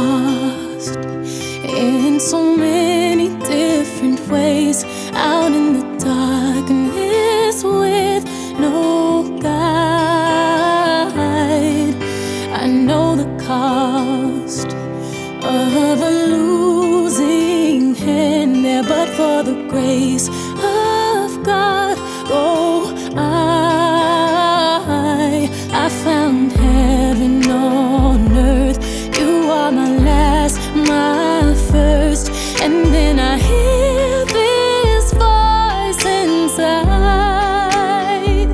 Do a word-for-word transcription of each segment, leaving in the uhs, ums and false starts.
lost in so many different ways, out in the darkness with no guide. I know the cost of a losing hand there, but for the grace of God, oh, I, I found heaven on earth. You are my last, my first, and then I hear this voice inside.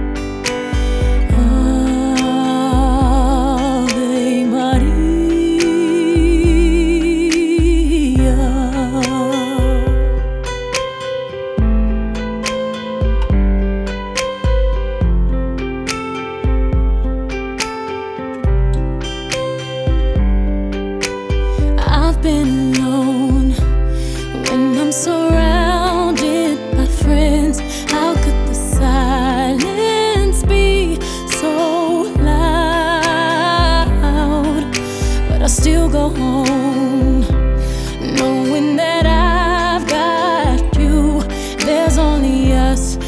Ave Maria. I've been alone when I'm surrounded by friends. How could the silence be so loud? But I still go home, knowing that I've got you. There's only us.